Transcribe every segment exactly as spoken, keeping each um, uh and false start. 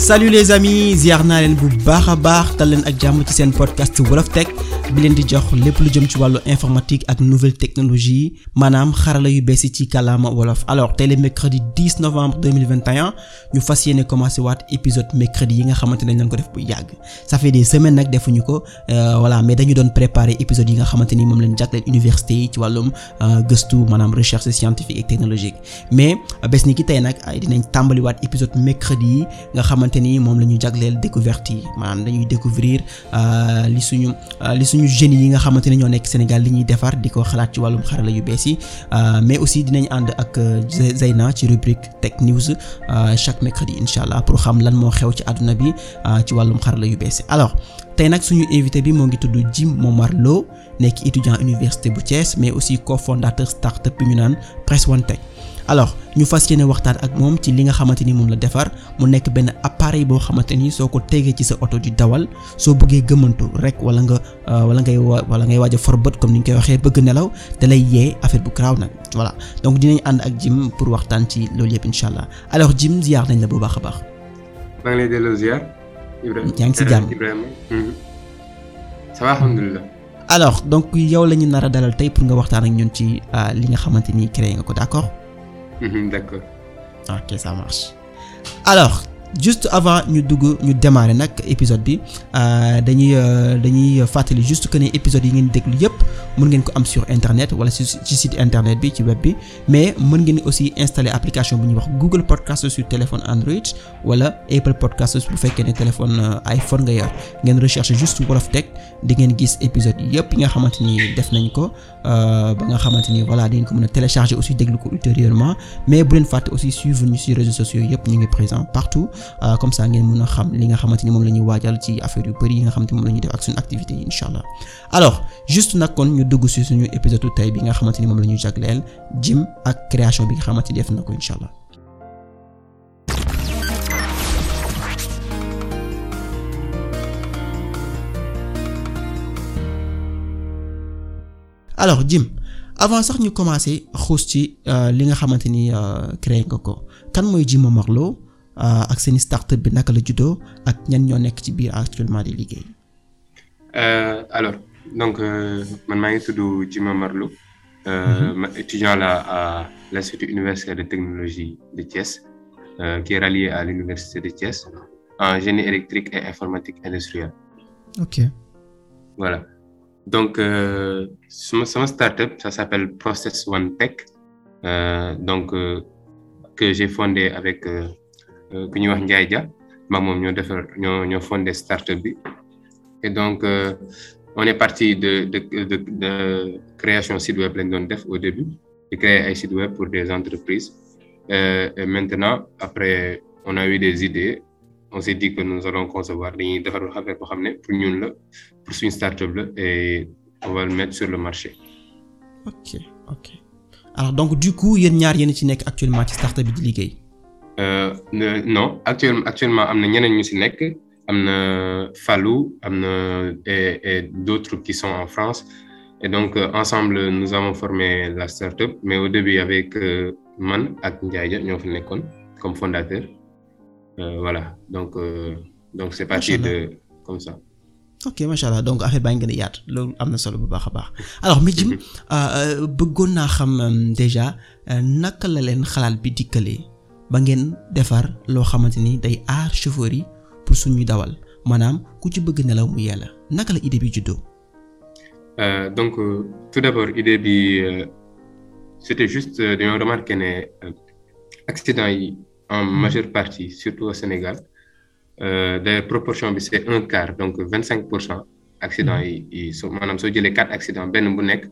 salut les amis ziar naa leen bu baax a baax tal leen ak jàmm ci seen podcast Wolof Tech bi leen di jox lépp lu jëm ci wàllu informatique ak nouvelle technologie maanaam xarala yu bees ci kàllaama wolof. alors tey le mercredi dix novembre deux mille vingt et un ñu fas yéene commencé waat épisode mercredi yi nga xamante ne dañ ko def bu yàgg ça fait des semaines nag defuñu ko voilà mais dañu doon préparer épisode yi nga xamante ni moom lañ jagleel université yi ci wàllum gëstu maanaam recherche scientifique et technologique mais bés ni ki tey nag ay dinañ tàmbaliwaat épisode mercredi yi nga xamante ni moom la ñu jagleel découverte yi maanaam dañuy découvrir li suñu li suñu jeunes yi nga xamante ne ñoo nekk Sénégal li ñuy defar di ko xalaat ci wàllum xarala yu bees yi mais aussi dinañ ànd ak Zeyna ci rubrique Tech News chaque mercredi incha allah pour xam lan moo xew ci àdduna bi ci wàllum xarala yu bees yi. alors tey nag suñu invité bi moo ngi tudd Jim Momar Lo nekk étudiant université bu Thiès mais aussi cofondateur startup bi ñu naan Press One Tech. alors ñu fas yéene waxtaan ak moom ci li nga xamante ni moom la defar mu nekk benn appareil boo xamante ni soo ko tegee ci sa oto di dawal soo bëggee gëmmantu rek wala nga wala ngay wala ngay waaj a for bët comme ni ñu koy waxee bëgg nelaw da lay yee affaire bu garaaw nag voilà donc dinañ ànd ak Jim pour waxtaan ci loolu yëpp incha allah alors Jim ziar nañ la bu baax a baax. maa ngi lay delloo ziar. Ibrahima yaa ngi si jàmm Ibrahima. ça va alhamdulilah. alors donc yow la ñu nar a dalal tey pour nga waxtaan ak ñun ci li nga xamante ni créé nga ko d'accord. Mmh, d'accord. ok ça marche alors juste avant ñu dugg ñu démarrer nag épisode bi dañuy dañuy fàttali juste que ne épisode yi ngeen déglu yépp mën ngeen ko am sur internet wala ci ci site internet bi ci web bi mais mën ngeen aussi installer application bu ñuy wax Google Podcast sur téléphone Android wala Apple Podcast bu fekkee ne téléphone iPhone nga yor ngeen recherche juste Wolof Tech di ngeen gis épisode yépp yi nga xamante ni def nañ ko ba nga xamante ni voilà di ngeen ko mën a télécharger aussi déglu ko ultérieurement mais bu leen fàtte aussi suivre ñu ci réseaux sociaux yépp ñu ngi présent partout. Uh, comme ça ngeen mën a xam li nga xamante ni moom la ñuy waajal ci affaire yu bari yi nga xamante ni moom la ñuy def ak suñu activité yi incha allah alors juste nag kon ñu dugg ci suñu épisode tey bi nga xamante ni moom la ñuy jagleel Jim ak création bi nga xamante ni def na ko incha allah. alors Jim avant sax ñu commencer xuus ci li nga xamante ni créé nga ko kan mooy Jim Momar Lo ak seen startup bi naka la juddoo ak ñan ñoo nekk ci biir actuellement di liggéey. alors donc man maa ngi tudd Jim Momar Lo ma étudiant là à l'Institut universitaire de technologie de Thiès qui est rallié à l'université de Thiès en génie électrique et informatique industrielle. ok. voilà donc sama sama startup ça s'appelle Press One Tech donc que j'ai fondé avec. ku ñuy wax Ndiaye Dia maag moom ñoo defar ñoo ñoo fondé startup bi et donc euh, on est parti de de de de création site web lañ doon def au début de créer ay site web pour des entreprises euh, et maintenant après on a eu des idées on s'est dit que nous allons concevoir dañuy defar affaire boo xam ne pour ñun la pour suñu startup la et on va le mettre sur le marché. ok ok alors donc du coup yéen ñaar yéen ci nekk actuellement ci startup bi di liggéey. Euh, non actuellement actuellement am na ñeneen ñu ci nekk am na Fallou am na et, et d'autres qui sont en France et donc euh, ensemble nous avons formé la startup mais au début avec euh, man ak Ndiaye Dia ñoo fi nekkoon comme fondateur euh, voilà donc euh, donc c'est parti de comme ça. ok macha allah donc affaire baa ngi gën a yaatu loolu am na solo bu baax a baax alors mais Jim bëggoon naa xam déjà naka la leen xalaat bi dikkalee. ba ngeen defar loo xamante ni day aar chauffeur yi pour suñuy dawal maanaam ku ci bëgg nelaw mu yella naka la idée bi juddoo. Euh, donc euh, tout d'abord idée bi euh, c'était juste dañoo remarqué ne accident yi en majeure partie surtout au Sénégal euh, d'ailleurs proportion bi c'est un quart donc vingt cinq pour cent accident yi yi soo maanaam soo jëlee quatre accidents benn bu nekk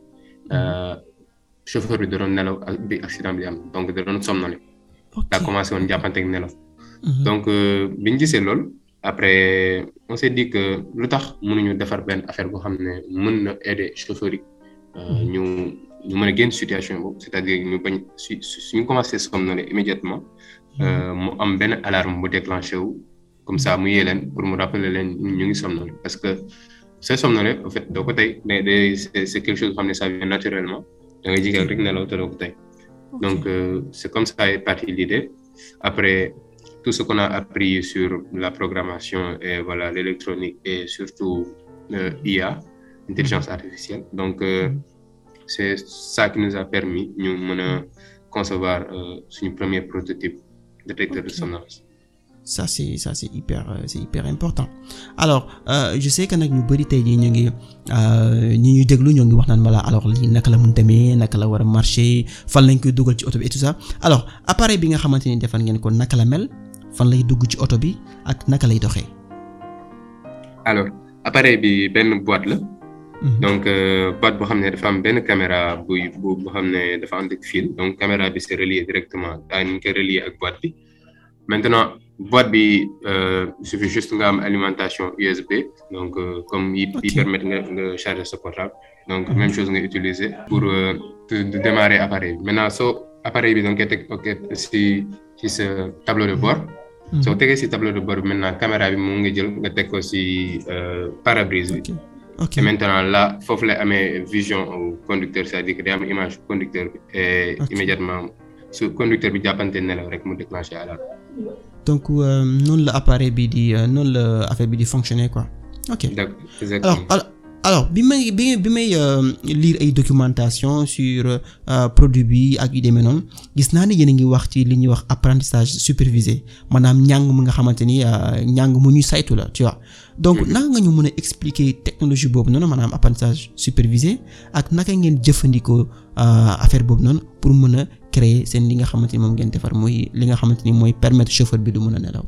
chauffeur bi da doon nelaw bi accident bi am donc da doon somnolé. daa commencé woon jàppante ak nelaw. donc bi ñu gisee loolu après on s'est dit que lu tax mënuñu defar benn affaire boo xam ne mën na aider chauffeur yi ñu ñu mën a génn situation boobu c'est-à-dire ñu bañ su suñu commencé somnoler immédiatement mu am benn alarme bu déclenché wu comme ça mu yee leen pour mu rappeler leen ñu ngi somnoler parce que sooy somnoler en fait doo ko tey mais c'est c'est quelque chose boo xam ne ça vient naturellement da ngay jigéen rek nelaw te doo ko tey. donc euh, c'est comme ça est partie l'idée après tout ce qu'on a appris sur la programmation et voilà l'électronique et surtout euh, I A, intelligence artificielle. Donc euh, c'est ça qui nous a permis ñu mën a concevoir euh, suñu premier prototype détecteur okay. de sonance. Ça c'est ça c'est hyper c'est hyper important alors euh, je sais que nag ñu bari tey jii ñu ngi ñi ñuy déglu ñoo ngi wax naan mala alors lii naka la mun demee naka la war a marcher fan lañ koy dugal ci oto bi et tout ça alors appareil bi nga xamante ni defal ngeen ko naka la mel fan lay dugg ci oto bi ak naka lay doxee. alors appareil bi benn boîte la. Mm-hmm. donc euh, boîte boo xam ne dafa am benn caméra buy bu boo xam ne dafa ànd ak fil donc caméra bi c'est relié directement daa ñu koy relier ak boîte bi maintenant. boîte bi euh, il suffit juste nga am alimentation U S B donc euh, comme yi okay. yi permettre nga nga charger sa portable donc mm-hmm. même chose nga utiliser pour euh, de, de démarrer appareil bi maintenant soo appareil bi donc koy teg ok si si sa tableau de bord mm-hmm. soo tegee si tableau de bord bi maintenant caméra bi moom nga jël nga teg ko si euh, pare-brise bi okay. Okay. et maintenant là foofu lay amee vision au conducteur c'est-à-dire que day am image conducteur bi et okay. immédiatement su conducteur bi jàppante nelaw rek mu déclencher alarme. donc euh, noonu la appareil bi di euh, noonu la affaire bi di fonctionner quoi. ok exactement alors alors bi may bi bi may euh, lire ay documentation sur euh, produit bi ak yu demee noonu gis naa ne yéen a ngi wax ci li ñuy wax apprentissage supervisé maanaam njàng mu nga xamante ni njàng mu ñuy saytu la tu vois donc mm-hmm. naka nga ñu mën a expliquer technologie boobu noonu maanaam apprentissage supervisé ak naka ngeen jëfandikoo euh, affaire boobu noonu pour mën a créer seen li nga xamante ni moom ngeen defar muy li nga xamante ni mooy permettre chauffeur bi du mën a nelaw.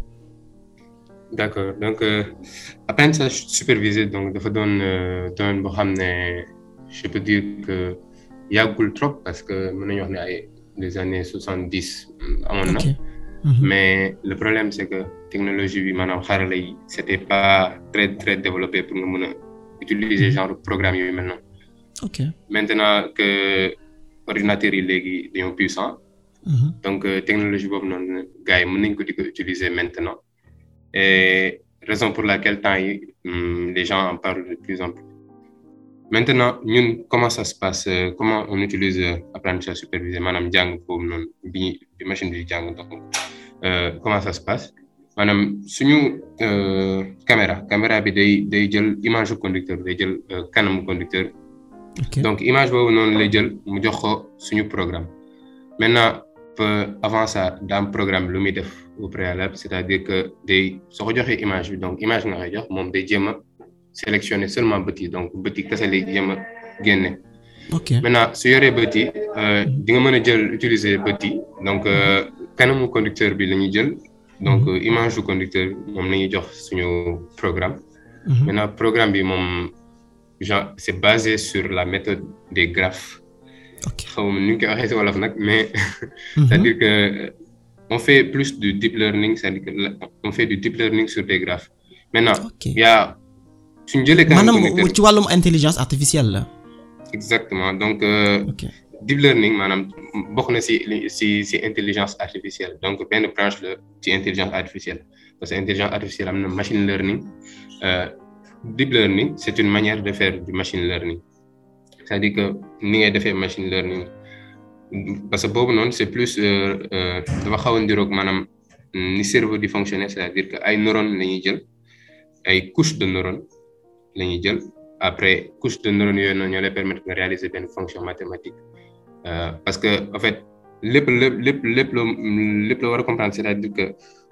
d'accord donc euh, apprentissage supervisé donc dafa doon doon boo xam ne je peux dire que yàggul trop parce que mën nañu wax ne ay des années soixante-dix amoon na. Okay. Mm-hmm. mais le problème c'est que technologie bi maanaam xarala yi c'était pas très très développé pour nga mën a utiliser genre programme yooyu maintenant. ok maintenant que ordinateurs yi léegi dañoo puissant. Mm-hmm. donc euh, technologie boobu noonu gars yi mën nañ ko di ko utiliser maintenant. et raison pour laquelle temps yi les gens en parlent de plus en plus. Maintenant ñun comment ça se passe comment on utilise apprentissage supervisé maanaam jàng boobu noonu bi bi machine bi jàng donc euh, comment ça se passe maanaam suñu euh, caméra caméra bi day day jël image du conducteur day jël euh, kanamu conducteur. Okay. donc image boobu noonu lay jël mu jox ko suñu programme maintenant avant ça daa am programme lu muy def au préalable c'est-à-dire que day soo ko joxee image bi donc image nga koy jox moom day jéem a sélectionner seulement bët yi donc bët yi kese lay jéem a génne. ok maintenant su yoree bët yi di nga mën a jël utiliser bët yi donc kanamu conducteur bi la ñuy jël donc image du conducteur moom la ñuy jox suñu programme. Mm-hmm. maintenant programme bi moom genre c'est basé sur la méthode des graphes. ok xaw ma nu ñu koy waxee ci wolof nag mais. Mm-hmm. c'est-à-dire que on fait plus de deep learning c'est-à-dire que on fait du deep learning sur des graphes. maintenant il y a suñu jëlee kanam maanaam ci wàllum intelligence artificielle la. exactement donc euh, okay. deep learning maanaam bokk na ci ci ci intelligence artificielle donc benn branche la ci intelligence artificielle parce que intelligence artificielle am na machine learning euh, deep learning c'est une manière de faire du machine learning c'est-à-dire que ni ngay defee machine learning parce que boobu noonu c'est plus dafa xaw a ndiroog maanaam ni cerveau di fonctionner c'est-à-dire que ay neurones la ñuy jël ay couches de neurones la ñuy jël après couche de neurones yooyu noonu ñoo lay permettre nga réaliser benn fonction mathématique euh, parce que en fait lépp lépp lépp lépp loo lépp loo war a comprendre c'est-à-dire que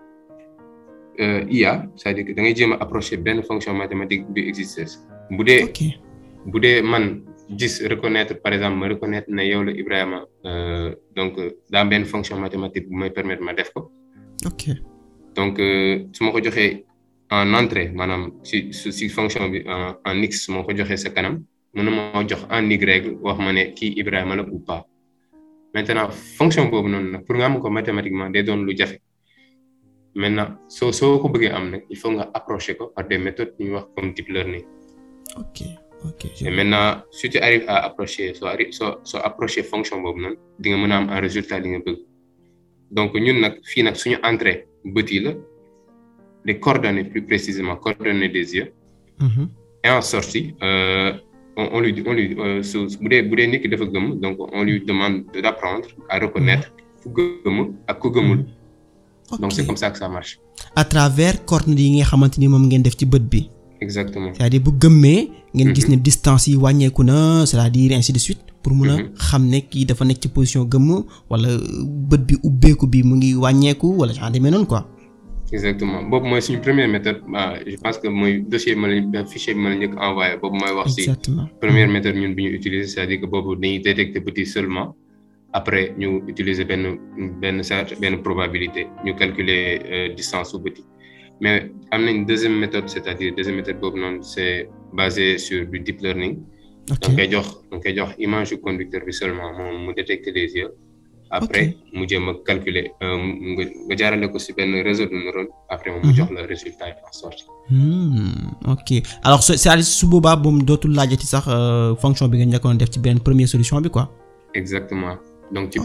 euh, I A c'est-à-dire que da ngay jéem a approcher benn fonction mathématique bi exister bu dee bu dee man gis reconnaître par exemple ma reconnaître ne yow la Ibrahima euh, donc daa benn fonction mathématique bu may permettre ma def ko. ok donc su ma ko joxee en entrée maanaam si si fonction bi en en x moo ko joxee sa kanam mën na moo jox en y wax ma ne kii Ibrahima la ou pas maintenant fonction boobu noonu nag pour nga am ko mathématiquement day doon lu jafe maintenant soo soo ko bëggee am nag il faut nga approcher ko par des méthodes yu ñuy wax comme deep learning. ok ok et maintenant si tu arrives à approcher soo arrive soo soo approcher fonction boobu noonu di nga mën a am un résultat li nga bëgg donc ñun nag fii nag suñu entrée bët yi la. les coordonnées plus précisément coordonnées des yeux. Mm-hmm. Et en sortie euh, on, on lui on lui euh, su bu dee bu dee nit ki dafa gëm donc on lui demande d'apprendre à reconnaître ku gëm ak ku gëmul. Ok. donc c'est comme ça que ça marche. à travers corne yi nga xamante ni moom ngeen def ci bët bi. exactement. c'est-à-dire bu gëmmee. ngeen gis ne distance yi wàññeeku na c'est-à-dire ainsi de suite. pour mun a xam ne kii dafa nekk ci position gëmm wala bët bi ubbeeku bi mu ngi wàññeeku wala genre demee noonu quoi. exactement boobu mooy suñu première méthode je pense que mooy dossier bi ma la fichier bi ma la njëkk envoyé boobu mooy wax ci première méthode ñun bi ñu utiliser c'est-à-dire que boobu dañuy détecter petit seulement après ñu utiliser benn benn benn probabilité ñu calculer distance su petit mais am nañ deuxième méthode c'est-à-dire deuxième méthode boobu noonu c'est basé sur du deep learning. ok donc koy jox donc koy jox image du conducteur bi seulement moom mu détecter les yeux. après mu jéem a calculer nga nga jaarale ko ci benn réseau de neurones après moom mu jox la résultat yi en sorte. ok alors c'est-à-dire su boobaa boobu dootul laajati sax fonction bi nga njëkkoon def ci benn première solution bi quoi. exactement donc ci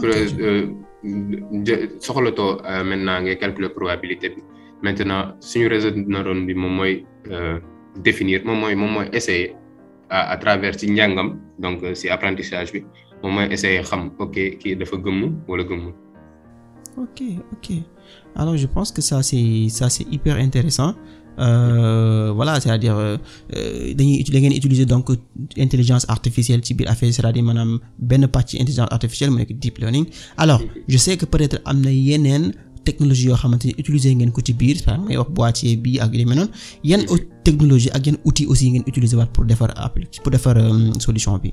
soxlatoo maintenant ngay calculer probabilité bi maintenant suñu réseau de neurones bi moom mooy définir moom mooy moom mooy essayer à à travers ci njàngam donc ci apprentissage bi. moom mooy essayer xam ok kii dafa gëmm wala gëmmul. ok ok alors je pense que ça c'est ça c'est hyper intéressant euh, voilà c'est-à-dire dañuy da ngeen utiliser donc intelligence artificielle ci biir affaire c'est-à-dire maanaam benn pàcc intelligence artificielle mu nekk deep learning alors je sais que peut-être am na yeneen technologie yoo xamante ni utiliser ngeen ko ci biir par exemple may wax boîtier bi ak yu mel noonu yan technologie ak yan outils aussi ngeen utiliser waat pour defar pour defar solution bi.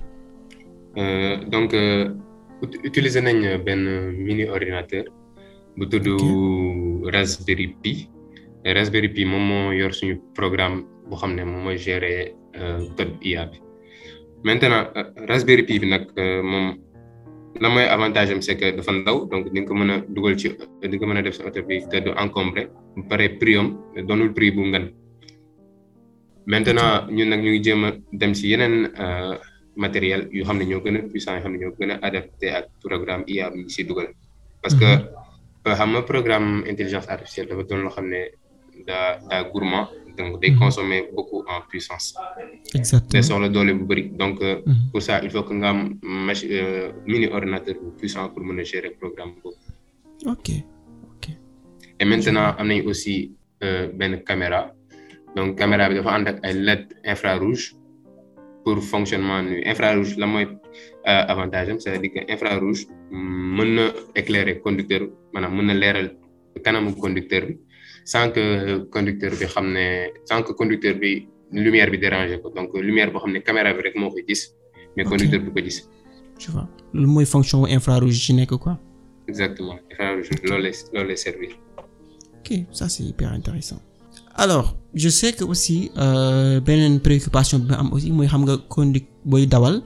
Euh, donc euh, utiliser nañ benn mini ordinateur bu tudd okay. Raspberry Pi et Raspberry Pi moom moo yor suñu programme boo xam ne moom mooy gérer euh, code I A bi maintenant euh, Raspberry Pi bi nag euh, moom la mooy avantage am c'est que dafa ndaw donc di nga ko mën a dugal ci di nga ko mën a def sa oto bi te du encombré bu pare prix am doonul prix bu ngan maintenant ñun nag ñu ngi jéem a dem ci yeneen matériel yoo xam ne ñoo gën a puissant yoo xam ne ñoo gën a adapté ak programme I A bi ci dugal parce que xam nga programme intelligence artificielle dafa doon loo xam ne daa daa gourmand donc day consommer beaucoup en puissance. exactement day soxla doole bu bari donc mm-hmm. pour ça il faut que nga am machine mini ordinateur bu puissant pour mën a gérer programme boobu. ok ok et maintenant am nañ aussi benn caméra donc caméra bi dafa ànd ak ay L E D infrarouge pour fonctionnement nu infrarouge la mooy avantage am c'est-à-dire que infrarouge mën na éclairer conducteur maanaam mën na leeral kanamu conducteur bi sans que conducteur bi xam ne sans que conducteur bi lumière bi déranger ko donc lumière boo xam ne caméra bi rek moo koy gis mais conducteur bi ko gis. tu vois loolu mooy fonction infrarouge ci nekk quoi. exactement infrarouge loolu lay loolu lay servir. ok ça c'est hyper intéressant alors je sais que aussi euh, beneen préoccupation bi ma am aussi mooy xam nga conduite booy dawal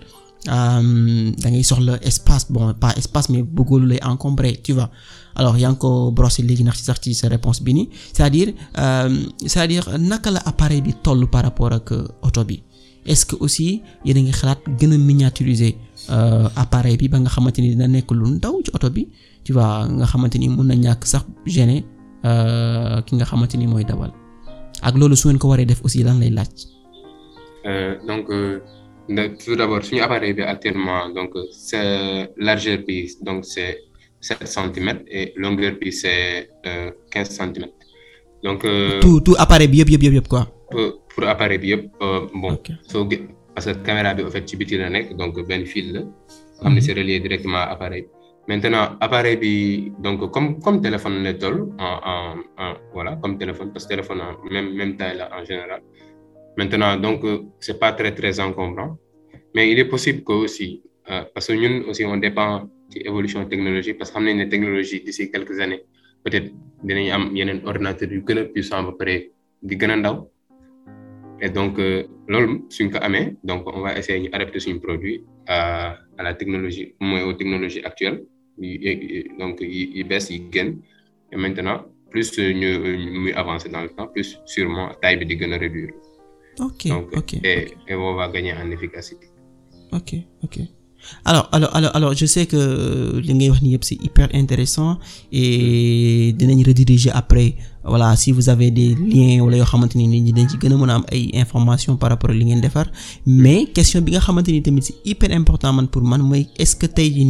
da ngay soxla espace bon pas espace mais bëggoo lu lay encombrer tu vois alors yaa ngi ko brosser léegi ndax ci sax ci sa réponse bi nii c'est-à-dire euh, c'est-à-dire naka la appareil bi toll par rapport ak oto bi est-ce que aussi yéen a ngi xalaat gën a miniaturiser euh, appareil bi ba nga xamante ni dina nekk lu ndaw ci oto bi tu vois nga xamante ni mën na ñàkk sax gêner euh, ki nga xamante ni mooy dawal ak loolu su ngeen ko waree def aussi lan lay laaj. Euh, donc euh, tout d'abord suñu appareil bi actuellement donc c'est largeur bi donc c'est sept centimètres et longueur bi c'est euh, quinze centimètres donc. Euh, tout tout appareil bi yëpp yëpp yëpp quoi. pour pour appareil bi yëpp euh, bon. Okay. soo parce que caméra bi en fait ci biti la nekk donc benn fil la. xam ne c'est relié directement à appareil. Maintenant appareil bi donc comme comme téléphone la toll en en en voilà comme téléphone parce que téléphone en même même taille là en général maintenant donc c'est pas très très encombrant mais il est possible que aussi euh, parce que ñun aussi on dépend ci évolution technologie parce que xam nañ ne technologie d'ici quelques années peut-être dinañ am yeneen ordinateurs yu gën a puissant ba pare di gën a ndaw et donc loolu suñ ko amee donc on va essayer ñu adapter suñu produit à à la technologie mooy aux technologies actuelles donc yi bees yi gën et maintenant plus ñu muy avancer dans le temps plus sûrement taille bi di gën a réduire. ok donc ok et et on va gagner en efficacité. ok ok alors alors alors alors je sais que li ngay wax ni yëpp c'est hyper intéressant et dinañ rediriger après voilà si vous avez des liens wala yoo xamante ni nit ñi dañ ci gën a mën a am ay informations par rapport ak li ngeen defar mais question bi nga xamante ni tamit c'est hyper important man pour man mooy est-ce que tey jii nii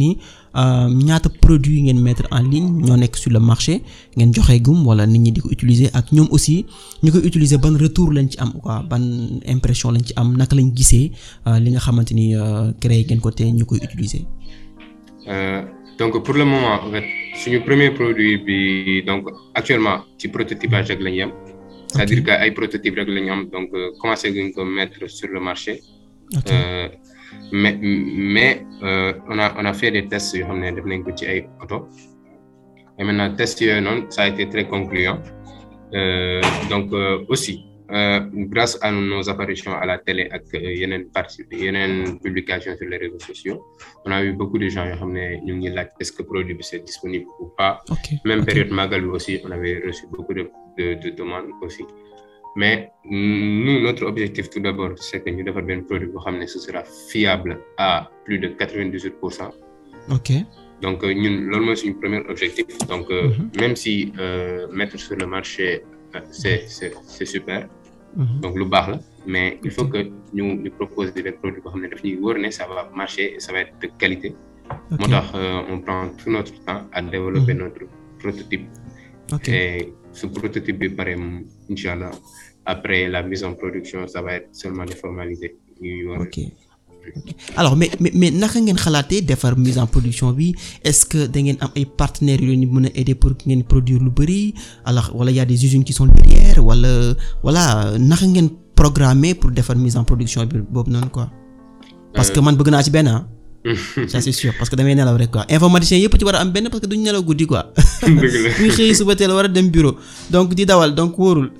ñaata produits yi ngeen mettre en ligne ñoo nekk sur le marché ngeen joxe gum wala nit ñi di ko utiliser ak ñoom aussi ñu koy utiliser ban retour lañ ci am quoi ban impression lañ ci am naka lañ gisee li nga xamante ni créé ngeen ko te ñu koy utiliser. Euh, donc pour le moment en fait suñu premier produit bi donc actuellement ci prototypage rek la ñu am. C'est-à-dire que ay prototype rek la ñu am donc commencé guñ ko mettre sur le marché. Okay. Euh, mais mais euh, on a on a fait des tests yoo xam ne def nañ ko ci ay oto et maintenant tests yooyu noonu ça a été très concluant euh, donc euh, aussi euh, grâce à nos apparitions à la télé ak yeneen parties yeneen publications sur les réseaux sociaux on a eu beaucoup de gens yoo xam ne ñu ngi laaj est-ce que produit bi c'est disponible ou pas. Okay. Même Okay. période Magal bi aussi on avait reçu beaucoup de de de demandes aussi. Mais nous, notre objectif tout d'abord, c'est que nous devons un produit qui ce sera fiable à plus de quatre-vingt-dix-huit pour cent. Ok. Donc, nous, c'est notre premier objectif. Donc, euh, Mm-hmm. même si euh, mettre sur le marché, euh, c'est, c'est, c'est super, Mm-hmm. donc le bar là, mais il faut Ok. que nous, nous proposions des produits qui ça va marcher et ça va être de qualité. Ok. Moi, euh, on prend tout notre temps à développer Mhm. notre prototype. Ok. Et ce prototype est pareil, Inch'Allah. Après la mise en production, ça va être seulement des formalités. Ok. Ok. Alors mais mais mais naka ngeen xalaatee defar mise en production bi est-ce que da ngeen am ay partenaires yu leen di mën a aider pour ngeen produire lu bari alors wala y a des usines qui sont derrière wala voilà naka ngeen programmer pour defar mise en production bi boobu noonu quoi. Parce que man bëgg naa ci benn ah. Ça c'est sûr parce que damay nelaw rek quoi informaticien yëpp ci war a am benn parce que duñ nelaw guddi quoi. Dëgg la. ñu xëy suba teel war a dem bureau donc di dawal donc wóorul.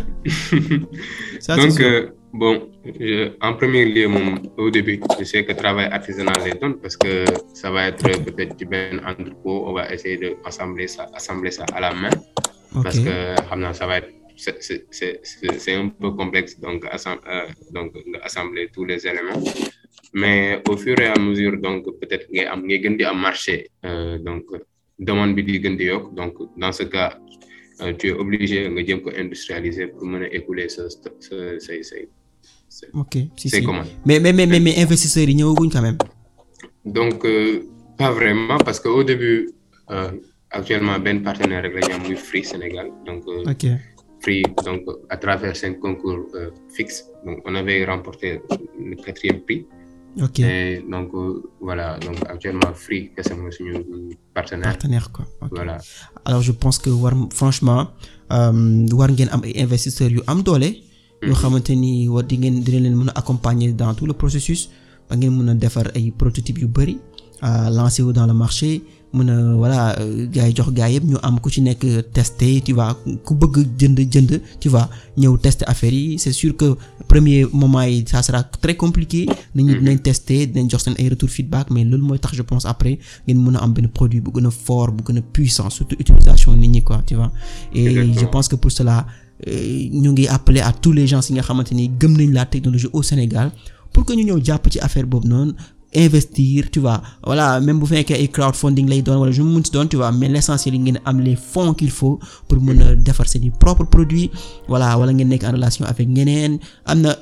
Ça, c'est Donc, sûr. euh, bon, je- en premier lieu, mon- au début, je sais que travail artisanal les donne parce que ça va être euh, peut-être du ben entrepôt, on va essayer de assembler ça, assembler ça à la main Ok. parce que xam ça va être c'est, c'est, c'est, c'est c'est un peu complexe donc, assem- euh, donc assembler tous les éléments. Mais au fur et à mesure, donc peut-être ngay am ngay gën di am marché euh, donc demande bi di gën di yokk donc dans ce cas euh, tu es obligé nga jëm ko industrialiser pour mën a écouler sa sa say say say Ok. Si say si. commandes. Mais mais mais mais mais investisseurs yi ñëwaguñ quand même. Donc euh, pas vraiment parce que au début euh, actuellement benn partenaire rek la ñu am muy Free Sénégal donc euh, Ok. Free donc à travers cinq concours euh, fixes donc on avait remporté le quatrième prix. Ok. Et donc euh, voilà donc actuellement Free kese mooy suñu partenaire. Partenaire quoi. Ok. Voilà. Alors je pense que war franchement euh, war ngeen am ay investisseurs yu am doole. yoo xamante ni war di ngeen dina leen mën a accompagner dans tout le processus ba ngeen mën a defar ay prototypes yu bari lancer wu dans le marché mën a voilà gars yi jox gars yëpp ñu am ku ci nekk tester tu vois ku bëgg jënd jënd tu vois ñëw tester affaire yi c'est sûr que premier moment yi ça sera très compliqué nit ñi dinañ tester dinañ jox seen ay retour feedback mais loolu mooy tax je pense après ngeen mën a am benn produit bu gën a fort bu gën a puissant surtout utilisation nit ñi quoi tu vois et Exactement. je pense que pour cela ñu ngi appeler à tous les gens yi nga xamante ni gëm nañ la technologie au Sénégal pour que ñu ñëw jàpp ci affaire boobu noonu investir tu vois voilà même bu fekkee ay crowdfunding lay doon wala je me munti doon tu vois mais l'essentiel yi ngeen am les fonds qu'il faut pour mën a defar seen propre produit voilà wala ngeen nekk en relation avec ñeneen am na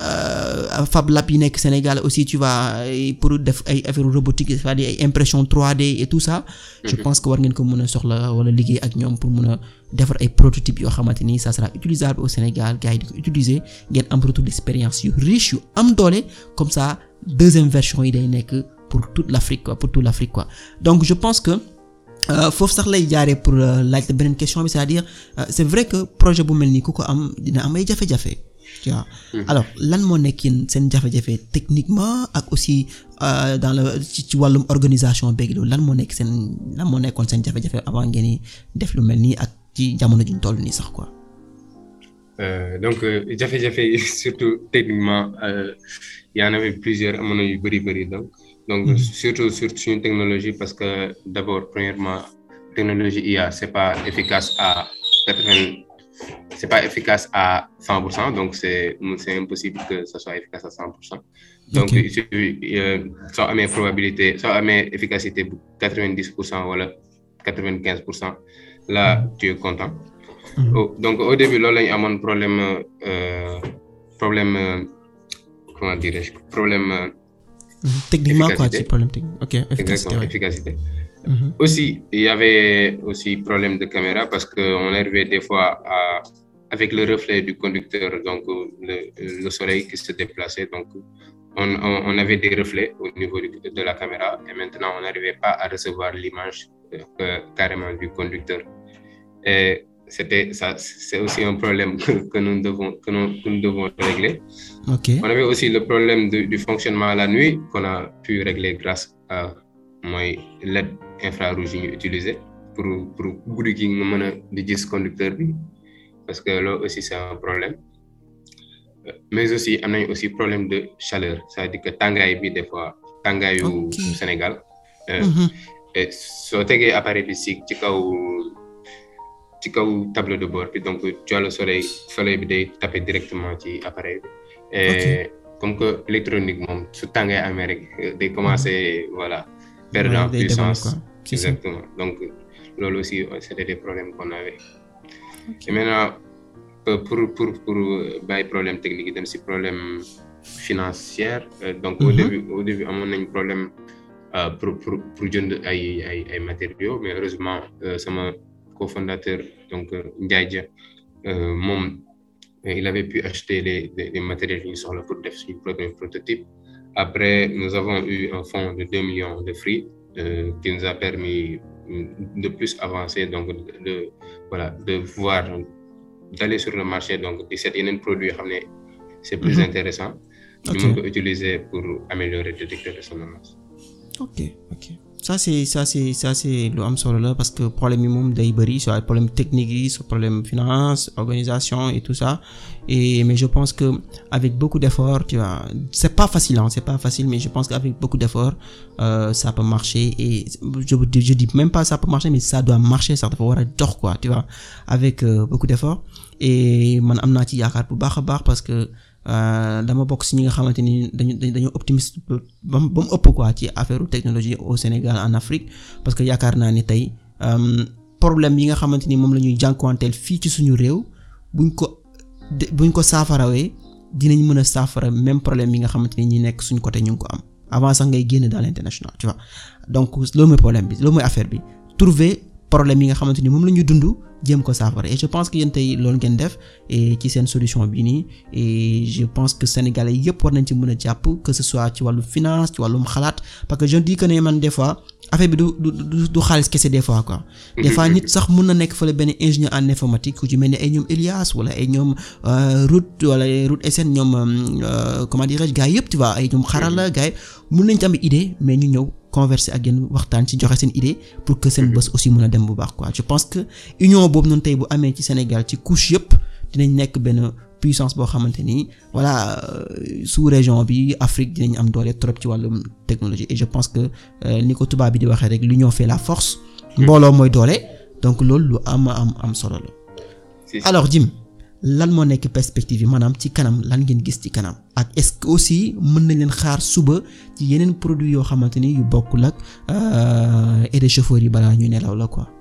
Fab Lab yi nekk Sénégal aussi tu vois pour def ay affaire robotique c'est-à-dire ay impression trois D et tout ça je pense que war ngeen ko mën a soxla wala liggéey ak ñoom pour mën a defar ay prototypes yoo xamante ni ça sera utilisable au Sénégal gars yi di ko utiliser ngeen am retour d'expérience yu riche yu am doole comme ça deuxième version yi day nekk pour toute l'Afrique quoi pour toute l'Afrique quoi donc je pense que foofu sax lay jaaree pour laaj la beneen question bi c'est-à-dire c'est vrai que projet bu mel nii ku ko am dina am ay jafe-jafe tu vois alors lan moo nekk yéen seen jafe-jafe techniquement ak aussi dans le ci ci wàllum organisation beeg loolu lan moo nekk seen lan moo nekkoon seen jafe-jafe avant ngeen di def lu mel nii ak ci jamono ji ñu toll nii sax quoi. Euh, donc euh, jafe-jafe yi surtout techniquement euh, y en avait plusieurs amoon na yu bëri bëri donc donc mm-hmm. surtout sur suñu technologie parce que d'abord premièrement technologie I A c'est pas efficace à quatre-vingts c'est pas efficace à cent pour cent donc c'est c'est impossible que ça soit efficace à cent pour cent donc okay. il suffit euh, soo amee probabilité soo amee efficacité bu quatre-vingt-dix pour cent wala quatre-vingt-quinze pour cent là tu es content. Mmh. Oh, donc au début loolu la ñu amoon problème euh, problème euh, comment dirais-je problème. Mmh. Techniquement quoi ci problème technique ok efficacité exactement efficacité Mmh. Aussi, il y avait aussi problème de caméra parce qu'on arrivait des fois à, avec le reflet du conducteur, donc le, le soleil qui se déplaçait, donc on, on, on avait des reflets au niveau de, de la caméra et maintenant on n'arrivait pas à recevoir l'image euh, carrément du conducteur. Et c'était ça, c'est aussi un problème que, que nous devons que nous, que nous devons régler. Okay. On avait aussi le problème de, du fonctionnement à la nuit qu'on a pu régler grâce à mooy L E D infrarouge yi ñu utiliser pour pour guddi gi nga mën a di gis conducteur bi parce que loolu aussi c'est un problème mais aussi am nañ aussi problème de chaleur c'est-à-dire que tàngaay bi des fois tàngaayu okay. Sénégal euh, mm-hmm. et soo tegee appareil bi si ci kaw ci kaw tableau de bord bi donc tu as le soleil soleil bi day taper directement ci appareil bi et okay. comme que électronique moom su tàngaay amee rek day commencer mm-hmm. voilà perdre ouais, en puissance exactement ça. Donc loolu aussi c'était des problèmes qu'on avait okay. Et maintenant pour pour pour bàyyi problème technique yi dem ci problème financier donc mm-hmm. au début au début amoon nañ problème euh, pour pour pour jënd ay ay ay matériaux mais heureusement euh, sama cofondateur donc Ndiaye Dia euh, moom il avait pu acheter les les, les matériels yi ñu soxla pour def suñu premier prototype. Après, nous avons eu un fonds de deux millions de free euh, qui nous a permis de plus avancer, donc de, de voilà, de pouvoir d'aller sur le marché, donc de cette yeneen produit xam ne c'est plus mm-hmm. intéressant. Okay. Nous pouvons utiliser pour améliorer le détecteur de somnolence. Ok, ok. Ça c'est ça c'est ça c'est lu am solo la parce que problème yi moom day bëri soit problème technique yi soit problème finance organisation et tout ça et mais je pense que avec beaucoup d'efforts tu vois c'est pas facile hein, c'est pas facile mais je pense qu'avec beaucoup d'efforts euh, ça peut marcher et je je dis même pas ça peut marcher mais ça doit marcher ça dafa war a dox quoi tu vois avec euh, beaucoup d'efforts et man am naa ci yaakaar bu baax a baax parce que Euh, dama bokk ci ñi nga xamante ni dañu dañu optimiste ba mu ba mu ëpp quoi ci affaire technologie au Sénégal en Afrique parce que yaakaar naa ni tey problème yi nga xamante ni moom la ñuy jànkuwanteel fii ci suñu réew buñ ko buñ ko saafarawee dinañ mën a saafara même problème yi nga xamante ni ñi nekk suñ côté ñu ngi ko am avant sax ngay génn dans l'international tu vois donc loolu mooy problème bi loolu mooy affaire bi trouver problème yi nga xamante ni moom la ñuy dund jéem ko saafara et je pense que yéen tey loolu ngeen def et ci seen solution bii nii et je pense que sénégalais yëpp war nañ ci mën a jàpp que ce soit ci wàllu finance ci wàllum xalaat parce que je dis que ne man des fois affaire bi du du du xaalis kese des fois quoi. des fois nit sax mën na nekk fële benn ingénieur en informatique ku ci mel ni ay ñoom Elias wala ay ñoom Route wala Route S N ñoom comment dirais-je gars yëpp tu vois ay ñoom xarala gars yi mën nañ ci am idée mais ñu ñëw converser ak yéen waxtaan ci joxe seen idée pour que seen bës aussi mën a dem bu baax quoi je pense que union boobu noonu tey bu amee ci Sénégal ci couche yëpp dinañ nekk benn puissance boo xamante ni voilà sous région bi Afrique dinañ am doole trop ci wàllum technologie et je pense que ni ko tubaab bi di waxee rek l'union fait la force mbooloo mooy doole donc loolu lu am am am solo la. alors Jim lan moo nekk perspective yi maanaam ci kanam lan ngeen gis ci kanam ak est-ce que aussi mën nañ leen xaar suba ci yeneen produits yoo xamante ni yu bokkul ak aide de chauffeur yi balaa ñuy nelaw la quoi.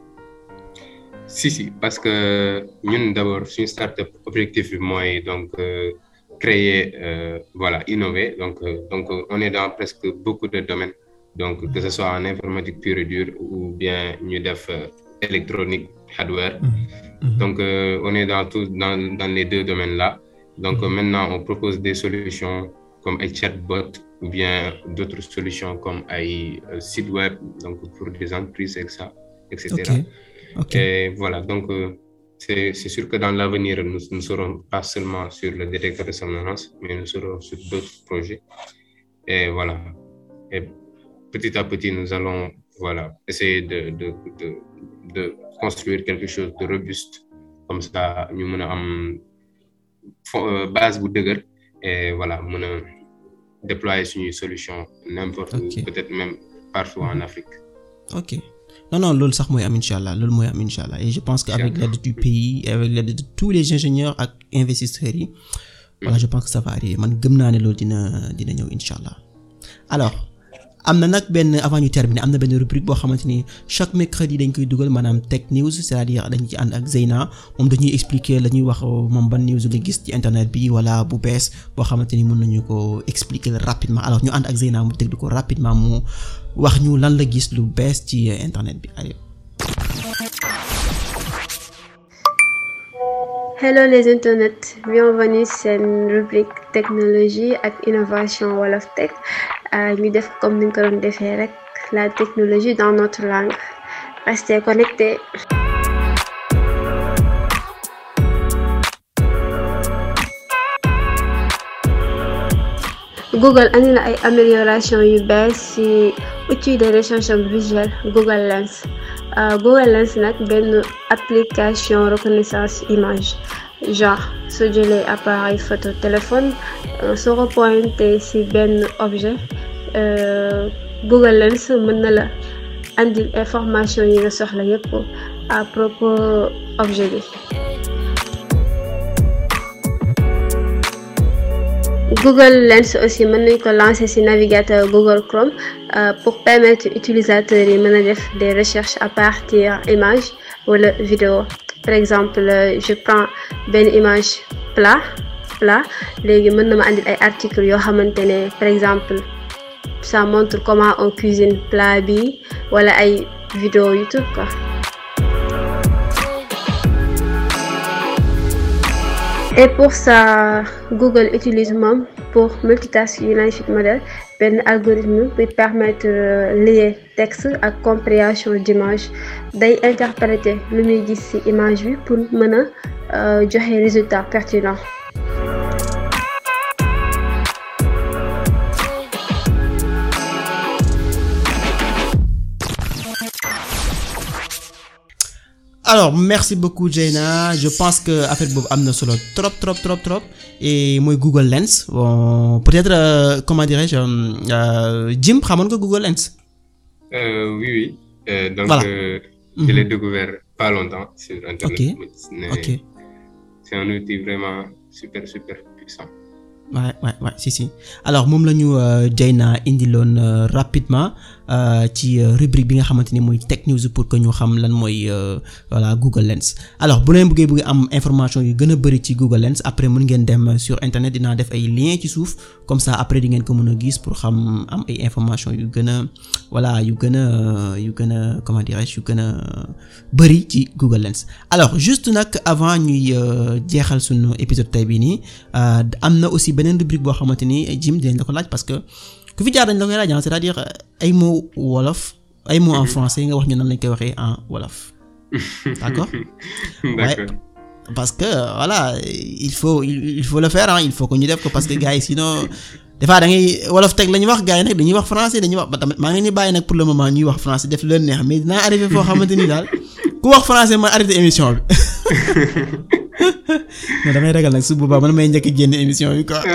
si si parce que ñun d'abord suñu startup objectif bi mooy donc euh, créer euh, voilà innover donc euh, donc on est dans presque beaucoup de domaines donc que ce soit en informatique pure et dure ou bien ñu def électronique hardware. Mm-hmm. Donc euh, on est dans tout dans dans les deux domaines là donc euh, maintenant on propose des solutions comme ay chatbot ou bien d'autres solutions comme ay euh, site web donc pour des entreprises et ça et cetera. Okay. Okay. Et voilà donc euh, c'est c'est sûr que dans l'avenir nous ne serons pas seulement sur le détecteur de somnolence mais nous serons sur d'autres projets et voilà et petit à petit nous allons voilà essayer de de de de construire quelque chose de robuste comme ça ñu mën a am base bu dëgër et voilà mën a déployer suñuy solution n'importe okay. où peut-être même partout en Afrique. Ok non non loolu sax mooy am inchallah loolu mooy am inchallah et je pense que avec l'aide du pays et avec l'aide de tous les ingénieurs ak investisseurs yi voilà je pense que ça va arriver man gëm naa ne loolu dina dina ñëw inchallah alors am na nag benn avant ñu terminer am na benn rubrique boo xamante ni chaque mercredi dañ koy dugal maanaam tech news c'est-à-dire dañ ci ànd ak Zeyna moom dañuy expliquer la ñuy wax moom ban news la gis ci internet bi wala bu bees boo xamante ni mën nañu ko expliquer rapidement alors ñu ànd ak Zeyna mu déglu ko rapidement mu wax ñu lan la gis lu bees ci internet bi allez. Hello les internautes, bienvenue sur une rubrique technologie ak innovation Wolof Tech. ñu def comme ni ñu ko doon defee rek la technologie dans notre langue. Restez connectés. Google andi na ay amélioration yu bees ci outil de recherche visuelle Google Lens. Uh, Google Lens nag benn application reconnaissance image genre soo jëlee appareil photo téléphone uh, soo ko pointé ci benn objet uh, Google Lens mën na la andil information yi nga soxla yépp à propos objet bi. Google Lens aussi mën nañ ko lancer ci navigateur Google Chrome euh, pour permettre utilisateurs yi mën a def des recherches à partir image wala vidéo. Par exemple je prends benn image plat plat léegi mën na ma andil ay articles yoo xamante ne par exemple ça montre comment on cuisine plat bi wala ay vidéo YouTube quoi. Et pour ça, Google utilise moom pour Multitask Unified Model benn algorithme bi permettre euh, lier texte ak compréhension d'image day interpréter lu muy gis ci image bi pour mën a euh, joxe résultat pertinent. Alors merci beaucoup Zeyna je pense que affaire boobu am na solo trop trop trop trop et mooy Google Lens bon peut-être euh, comment dirais-je euh, Jim xamoon nga Google Lens. Euh, oui oui. Euh, donc voilà. euh, je l'ai découvert pas longtemps sur internet. Ok mais ok. C'est un outil vraiment super super puissant. Ouais ouais ouais si si alors moom la ñu Zeyna indiloon euh, rapidement euh, ci rubrique bi nga xamante ni mooy tech news pour que ñu xam lan mooy euh, voilà Google Lens alors bu leen bëggee bëgg am information yu gën a bari ci Google Lens après mën ngeen dem sur internet dinaa def ay liens ci suuf comme ça après di ngeen ko mën a gis pour xam am ay information yu gën a voilà yu gën a yu gën a comment dirais-je yu gën a bari ci Google Lens alors juste nag avant ñuy jeexal sunu épisode tey bii nii am na aussi beneen rubrique boo xamante ni Jim dinañ la ko laaj parce que ku fi jaar dañ la koy laaj c'est-à-dire ay mots wolof ay mots en français nga wax ñu nan lañ koy waxee en wolof. D'accord? D'accord. Ouais. Parce que voilà il faut il faut le faire hein il faut que ñu def ko parce que gars yi sinon des fois da ngay wolof teg la ñuy wax gars yi nag dañuy wax français dañuy wax ba tamit maa ngi leen di bàyyi nag pour le moment ñuy wax français def leen neex mais dinaa arrivé foo xamante ni daal ku wax français ma arrêté émission bi. non damay ragal nag su boobaa man may njëkk a génn émission bi quoi.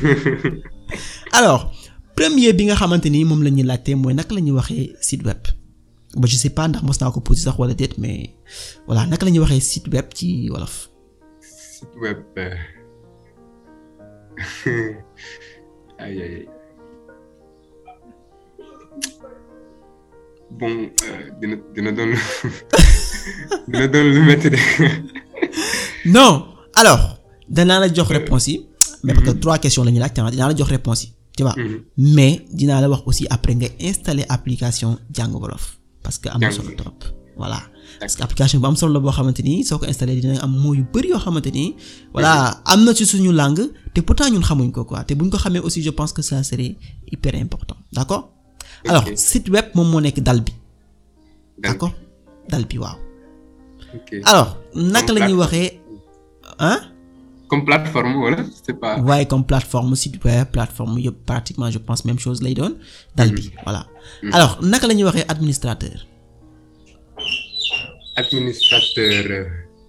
alors premier bi nga xamante ni moom la ñuy laajte mooy naka la ñuy waxee site web ba je sais pas ndax mos naa ko posé sax wala déet mais voilà naka la ñuy waxee site web ci wolof. Site web aïe aïe bon dina dina doon dina doon lu métti de. non alors danaa la jox réponse yi mais parce que trois questions la ñuy laaj dinaa la jox réponse yi tu vois mais dinaa la wax aussi après nga installer application jàng wolof parce que am na solo trop voilà parce que application bu am solo la boo xamante ni soo ko installer dina am mots yu bari yoo xamante ni voilà am na ci suñu langue te pourtant ñun xamuñ ko quoi te buñ ko xamee aussi je pense que ça serait hyper important d'accord alors site web moom moo nekk dal bi d'accord dal bi waaw alors naka la ñuy waxee hein comme plateforme wala c'est pas. waaye comme plateforme site web plateforme yëpp pratiquement je pense même chose lay doon dal bi voilà alors naka la ñuy waxee administrateur. administrateur.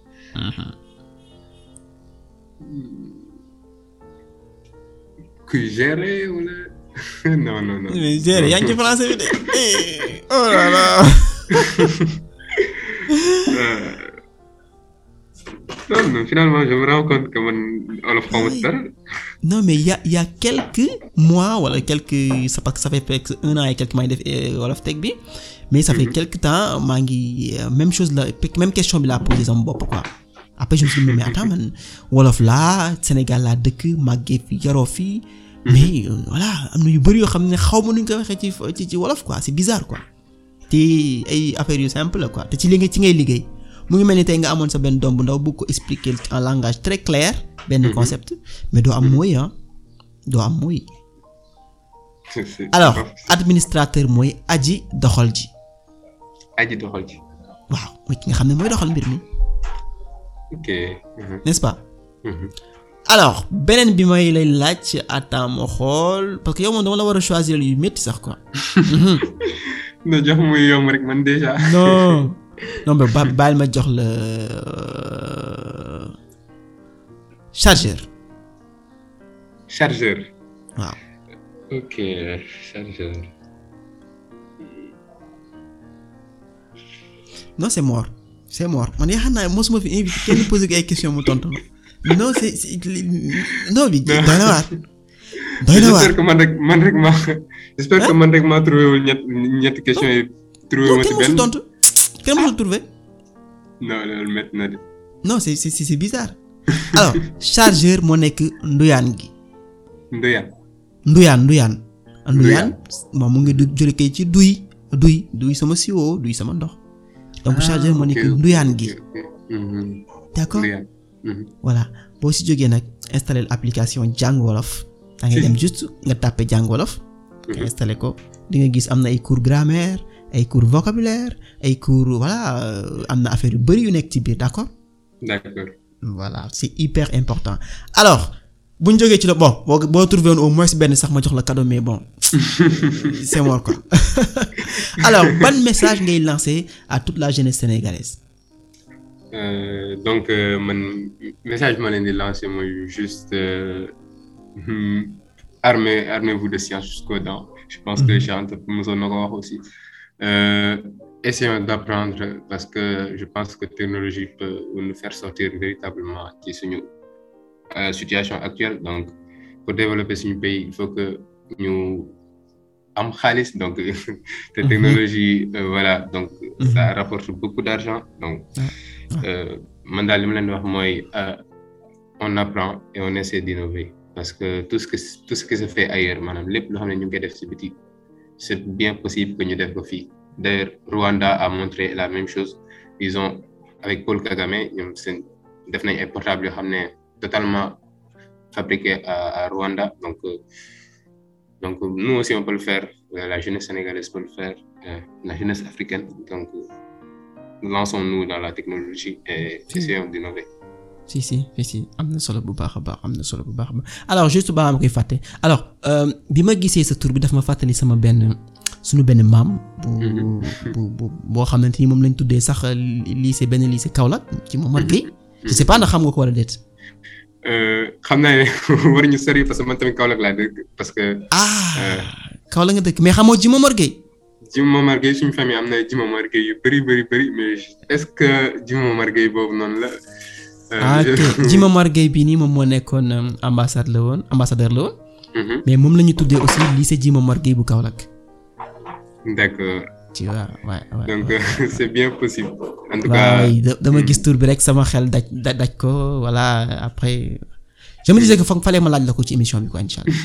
kuy gérer wala non non non. mais gérer yaa ngi ci français bi de oh là là. non non finalement je me rends compte que man wolof xaw ma Oui. dara. non mais il y a il y a quelques mois wala quelques ça parce que ça fait presque un an et quelques maa ngi def euh, Wolof Tech bi mais ça fait Mhm. quelque temps maa ngi euh, même chose la même question bi laa posé sama bopp quoi après je me suis dit mais attends man wolof laa Sénégal laa dëkk màggee fi yaroo fii mais euh, voilà am na yu bëri yoo xam ne xaw ma nuñ ko waxee ci ci ci wolof quoi c'est bizarre quoi te ay affaires yu simple la quoi te ci li nga ci ngay liggéey mu ngi mel ni tey nga amoon sa benn doom bu ndaw bëgg ko expliquer en langage très clair benn Mhm. concept mais doo am mooy ah doo am mooy C'est- c'est- alors c'est pas- administrateur mooy aji doxal ji aji doxal ci. waaw mooy ki nga xam ne mooy doxal mbir mi ok. Mhm. n'est-ce pas Mhm. alors beneen bi may lay laaj attends ma xool parce que yow moom dama la war a choisir yu métti sax quoi Mhm. non jox muy yomb rek man déjà. non non mais ba baal ma jox la chargeur chargeur. waaw ok chargeur. non c'est mort c'est mort man yaakaar naa mosuma fi invité kenn posé ko ay question mu tontu non c'est c'est non bi doy na waar doy na waar j'espère que man rek man rek maa j'espère que man rek maa trouvé wul ñett ñetti questions yi trouvé non ma ci kenn mosul benn. tontu kenn mosul trouvé non loolu métti na de. non c'est c'est c'est bizarre alors chargeur moo nekk nduyaan gi Ndoyaan. nduyaan nduyaan nduyaan moom mu ngi du jële kay ci duy duy duy sama siwo duy sama ndox donc chargeur moo nekk nduyaan gi d'accord Ndoyaan. Mhm. voilà boo si jógee nag installer application jàng wolof da ngay dem juste nga tàppe jàng wolof nga Mhm. installer ko di nga gis am na ay cours grammaire ay cours vocabulaire ay cours voilà euh, am na affaire yu bari yu nekk ci biir d'accord d'accord. voilà c'est hyper important alors bu ñu jógee ci la bon boo boo trouvé woon au moins benn sax ma jox la cadeau mais bon c'est mort quoi alors ban message ngay lancer à toute la jeunesse sénégalaise. Euh, donc euh, man message ma leen di lancer mooy juste euh, hmm, armez armez-vous de science jusqu'aux dents. Je pense que Cheikh Anta mosoon na ko wax aussi. Euh, essayons d'apprendre parce que je pense que technologie peut nous faire sortir véritablement ci suñu euh, situation actuelle. Donc pour développer suñu pays il faut que ñu am xaalis donc te technologie euh, voilà donc ça rapporte beaucoup d'argent donc euh, man daal li ma leen di wax mooy on apprend et on essaie d'innover parce que tout ce que tout ce qui se fait ailleurs maanaam lépp loo xam ne ñu ngi koy def ci biti c'est bien possible que ñu def ko fii d'ailleurs Rwanda a montré la même chose ils ont avec Paul Kagame ñoom seen def nañ ay portables yoo xam ne totalement fabriqués à, à Rwanda donc euh, donc nous aussi on peut le faire la jeunesse sénégalaise peut le faire euh, la jeunesse africaine donc lançons-nous dans la technologie et essayons d'innover. si si si si am na solo bu baax a baax am na solo bu baax a baax alors juste ba ma koy fàtte alors bi ma gisee sa tur bi daf ma fàttali sama benn suñu benn maam. bu bu bu boo xamante ni moom lañ tuddee sax lycée benn lycée Kaolack ci Momar Gueye. je sais pas ndax xam nga ko wala déet. xam naa ne waruñu sori parce que man tamit Kaolack laa dëkk parce que. ah Kaolack nga dëkk mais xamoo ji Momar Gueye. ji Momar Gueye suñu famille am na ji Momar Gueye yu bëri bëri bëri mais est-ce que ji Momar Gueye boobu noonu la. ah ok ji Momar Gueye bii nii moom moo nekkoon ambassade la woon ambassadeur la woon. mais moom la ñu tuddee aussi lycée ji Momar Gueye bu Kaolack. d'accord. tu vois ouais ouais. donc c'est bien possible. en tout cas waaw dama gis tur bi rek sama xel daj daj ko voilà après. je me disais que foog fallait ma laaj la ko ci émission bi quoi inchallah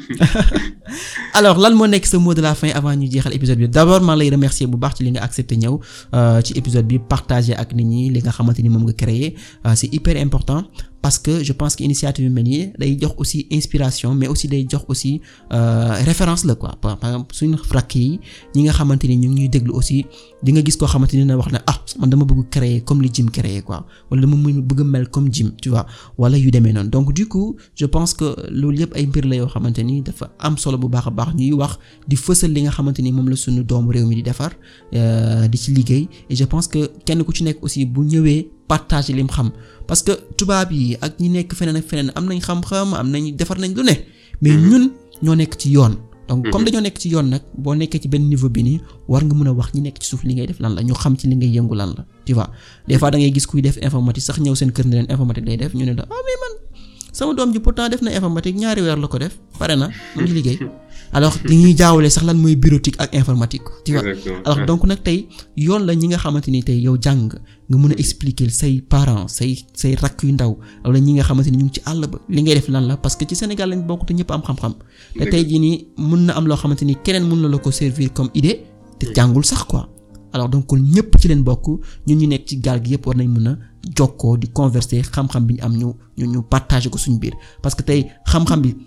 alors lan moo nekk sa mot de la fin avant ñu jeexal épisode bi d'abord maa lay remercier bu baax ci li nga accepté ñëw ci épisode bi partager ak nit ñi li nga xamante ni moom nga créé c'est hyper important parce que je pense que initiative yu mel nii day jox aussi inspiration mais aussi day jox aussi référence la quoi par exemple suñu rakk yi ñi nga xamante ni ñu ngi ñuy déglu aussi di nga gis koo xamante ni na wax ne ah man dama bëgg créer comme li Jim créé quoi wala dama bëgg mel comme Jim tu vois wala yu demee noonu donc du coup je pense que loolu yëpp ay mbir la yoo xamante ni dafa am solo bu baax a baax ñuy wax di fësal li nga xamante ni moom la suñu doomu réew mi di defar di ci liggéey et je pense que kenn ku ci nekk aussi bu ñëwee partager lim xam parce que tubaab yi ak ñi nekk feneen ak feneen am nañ xam-xam am nañ defar nañ lu ne mais ñun ñoo nekk ci yoon donc comme dañoo nekk ci yoon nag boo nekkee ci benn niveau bi nii war nga mën a wax ñi nekk ci suuf li ngay def lan la ñu xam ci li ngay yëngu lan la tu vois des fois da ngay gis kuy def informatique sax ñëw seen kër ne leen informatique lay def ñu ne la ah mais man sama doom ji pourtant def na informatique ñaari weer la ko def pare na mu ngi liggéey alors li ñuy jaawale sax lan mooy bureautique ak informatique tu vois alors donc nag tey yoon la ñi nga xamante ni tey yow jàng nga mën a expliquer say parents say say rakk yu ndaw wala ñi nga xamante ni ñu ngi ci àll ba li ngay def lan la parce que ci Sénégal lañ bokk te ñëpp am xam-xam te tey jii nii mën na am loo xamante ni keneen mën na la ko servir comme idée te jàngul sax quoi alors donc kon ñëpp ci leen bokk ñun ñu nekk ci gaal gi yëpp war nañ mën a jokkoo di converser xam-xam bi ñu am ñu ñu ñu partager ko suñu biir parce que tey xam-xam bi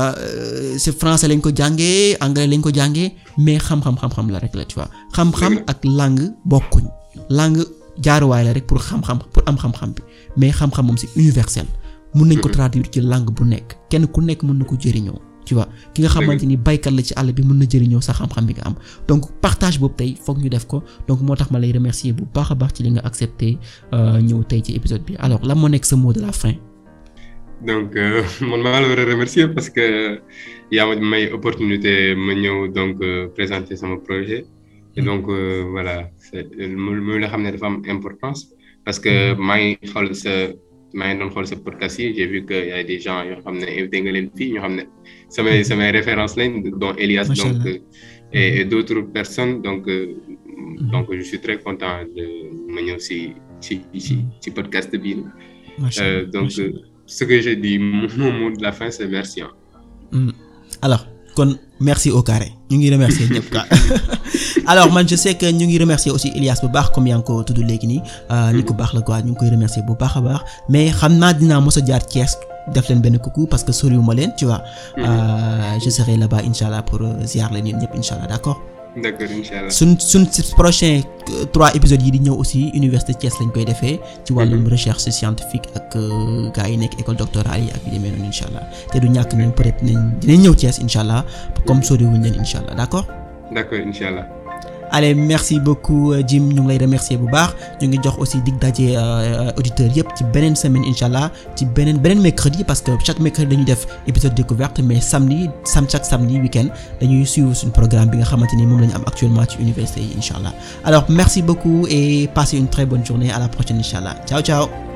c'est français lañ ko jàngee anglais lañ ko jàngee mais xam-xam xam-xam la rek la tu vois xam-xam ak langue bokkuñ langue jaaruwaay la rek pour xam-xam pour am xam-xam bi mais xam-xam moom c'est universel mun nañ ko traduire ci langue bu nekk kenn ku nekk mën na ko jëriñoo tu vois ki nga xamante ni baykat la ci àll bi mën na jëriñoo sa xam-xam bi nga am donc partage boobu tey foog ñu def ko donc moo tax ma lay remercier bu baax a baax ci li nga accepté ñëw tey ci épisode bi alors lan moo nekk sa mot de la fin. donc euh, man maa la war a remercier parce que yaa ma may opportunité ma ñëw donc euh, présenter sama projet et donc euh, voilà c'est mu la xam ne dafa am importance parce que maa ngi xool sa maa ngi doon xool sa podcast yi j'ai vu que y a des gens yoo xam ne invité nga leen fii ñoo xam ne samay samay références lañ dont Elias donc et, et d'autres personnes donc euh, mm-hmm. donc je suis très content de ma ñëw si si si ci podcast bii euh, donc ce que j'ai dit mon mot de la fin c'est merci hein. mm. alors kon merci au carré ñu ngi remercier ñëpp quoi alors man je sais que ñu ngi remercier aussi Elias bu baax comme yaa ngi ko tudd léegi nii ni ko baax la quoi ñu ngi koy remercier bu baax a baax mais xam naa dinaa mos a jaar Thiès def leen benn coucou parce que soriwuma leen tu vois euh, je serai là-bas inchallah pour ziar leen yéen ñëpp inchallah d'accord d'accord inchallah suñ suñ prochain trois épisodes yi di ñëw aussi université Thiès lañ koy defee ci wàllum recherche scientifique ak gars yi nekk école doctorale yi ak yu demee noonu inchallah te du ñàkk ñun peut-être nañ dinañ ñëw Thiès inchallah comme soriwuñ leen inchallah d'accord d'accord inchallah allez merci beaucoup Jim ñu ngi lay remercier bu baax ñu ngi jox aussi dig daje auditeurs yëpp ci beneen semaine inchallah ci beneen beneen mercredi parce que chaque mercredi dañuy def épisode découverte mais samedi sam chaque samedi week-end dañuy suivre suñu programme bi nga xamante ni moom la ñu am actuellement ci université yi inchallah alors merci beaucoup et passez une très bonne journée à la prochaine inchallah ciao ciao